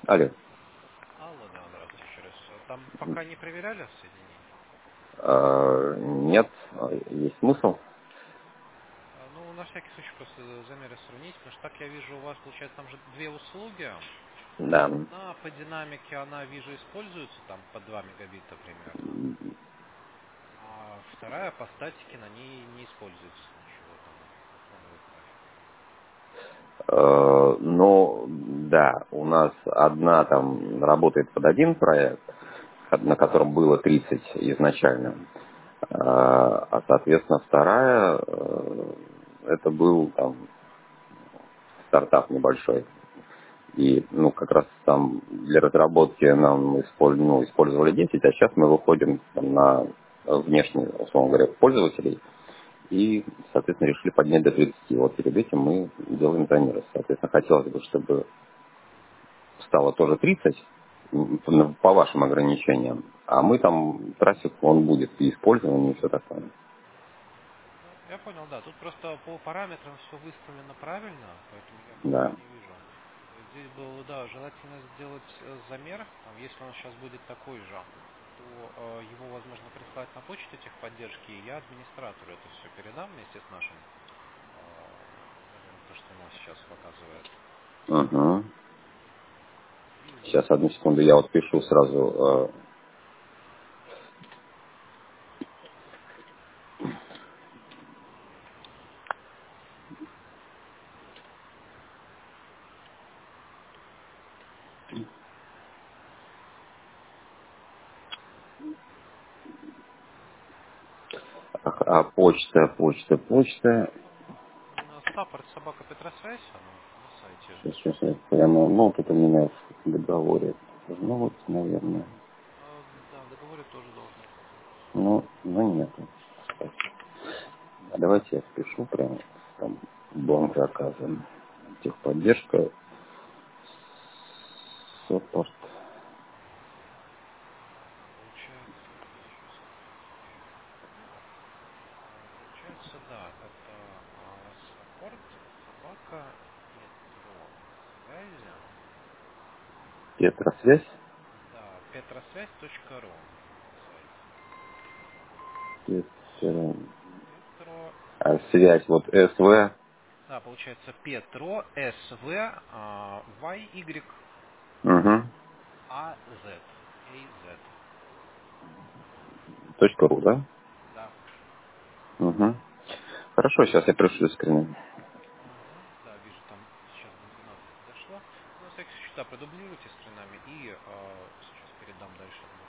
Алло. Алло, да, здравствуйте еще раз. Там пока не проверяли соединение? Нет, есть смысл? Ну, на всякий случай просто замеры сравнить, потому что так я вижу, у вас, получается, там же две услуги. Да. Одна по динамике, она, вижу, используется там по 2 мегабита примерно. А вторая по статике на ней не используется ничего, там фоновый трафик. Ну, да, у нас одна там работает под один проект, на котором было 30 изначально. Соответственно, вторая, это был там стартап небольшой. И, ну, как раз там для разработки нам использовали 10, а сейчас мы выходим там, на внешних, условно говоря, пользователей и, соответственно, решили поднять до 30. Вот перед этим мы делаем замеры. Соответственно, хотелось бы, чтобы стало тоже 30 по вашим ограничениям, а мы там, трафик, он будет и использован, и все такое. Ну, я понял, да. Тут просто по параметрам все выставлено правильно, поэтому я Да. проблем не вижу. Здесь было, да, желательно сделать замер. Там, если он сейчас будет такой же, то его возможно прислать на почту техподдержки, и я администратору это все передам вместе с нашим замером, то, что у нас сейчас показывает. Угу. И вот Сейчас, одну секунду, я вот пишу сразу. Почта. саппорт собака Петросвязь, оно на сайте. Сейчас, прямо, ну, тут у меня в договоре должно быть, наверное. Да, в договоре тоже должно быть. Ну, нету. А давайте я впишу прямо там банк заказан. Техподдержка, саппорт. Получается, сейчас получается, да, это саппорт собака Петро связи. Петросвязь. Да, петросвязь.ру на сайте. Петро. Петро А С. связь вот СВ. Да, получается Петро СВ Y Угу. AZ. AZ. .ру, да? Да. Угу. Хорошо, сейчас я пришлю скрины. Угу. Да, вижу, там сейчас до 12 дошло. Ну, на всякий случай, да, продублируйте скринами и сейчас передам дальше